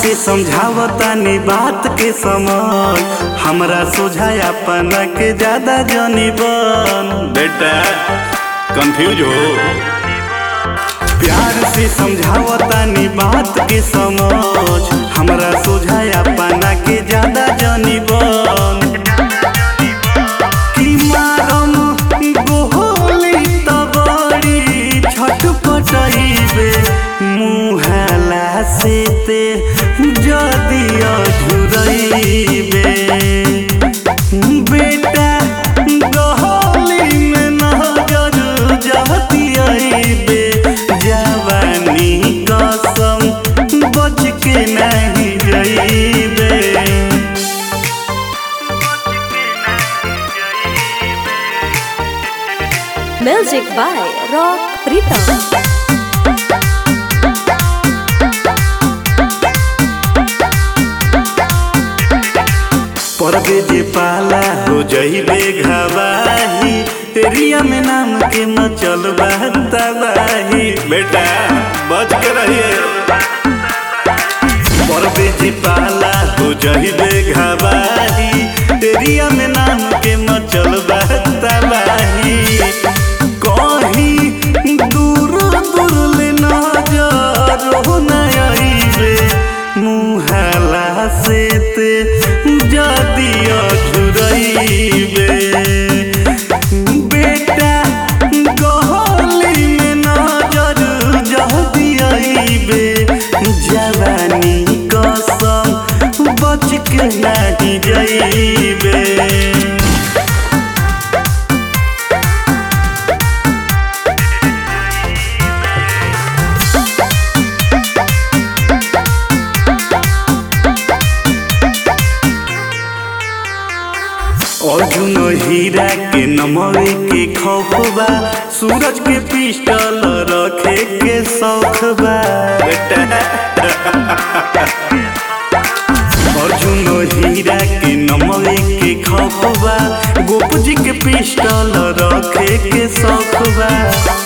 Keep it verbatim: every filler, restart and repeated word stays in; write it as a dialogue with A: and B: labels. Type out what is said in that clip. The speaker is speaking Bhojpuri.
A: से समझावतानी बात के समझ, हमरा सुझाया अपना के ज्यादा जानी बन।
B: बेटा कंफ्यूज हो,
A: प्यार से समझावतानी बात के समझ, हमरा सुझाया अपना के ज्यादा जानी बन। कि मारम गोहली तबड़ी छटपटाइबे, मुहाला से ते जदी अझुरइबे। बेटा गहली में नजर जहती आइबे, जवानी कसम बच के नहीं जाइबे।
C: Music by Rock Pritam.
A: परबे जे पाला हो जइबे घबाही, रिया में नाम के मचल तबाही।
B: बेटा बच के रहिए।
A: परबे जे पाला हो जइबे घबाही, रिया में नाम के मचल तबाही। कहीं दूर दूर ले नजर हो न आइबे, मुहाला से ते जदी अझुरइबे। बेटा गहली में नजर जहदी आइबे, जवानी कसम बच के नहीं जाइबे। अर्जुन हीरा के नमवे के खौफबा, सूरज के पिस्टल रखे के शौखबा। अर्जुन हीरा के नमवे के खौफबा, गोप जी के पिस्टल रखे के शौखबा।